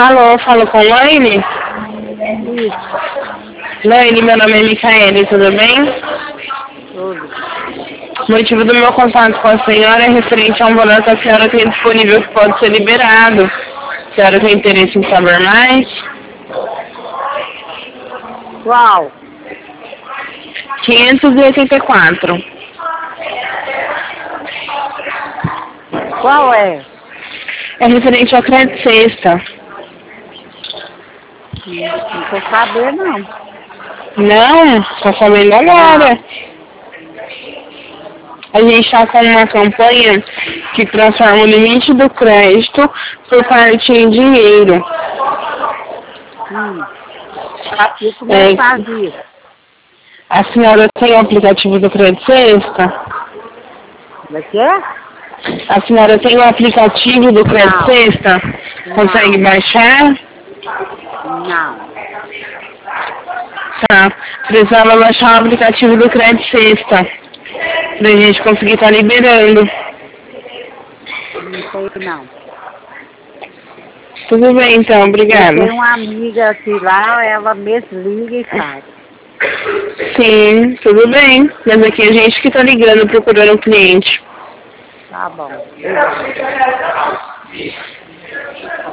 Alô, falo com Laine? Isso, Laine, meu nome é Micaele, tudo bem? tudo. O motivo do meu contato com a senhora é referente a um valor que a senhora tem disponível que pode ser liberado. A senhora tem interesse em saber mais? Qual? 584. Qual é? É referente ao crédito sexta. Não tô sabendo, não. Não, tá sabendo agora. Não. A gente está com uma campanha que transforma o limite do crédito por parte em dinheiro. Hum. E como é que É, faz isso? a senhora tem o aplicativo do Crédito Sexta? Como é que é? A senhora tem o aplicativo do Crédito Não. Sexta? Consegue Não. baixar? Não. Tá. Precisava baixar o aplicativo do Crédito Sexta. Pra gente conseguir estar liberando. Não sei, não. Tudo bem então, Eu obrigada. tenho uma amiga aqui lá, ela mesmo liga e faz. Sim, tudo bem. Mas aqui a gente que tá ligando procurando o cliente. Tá bom. Obrigada.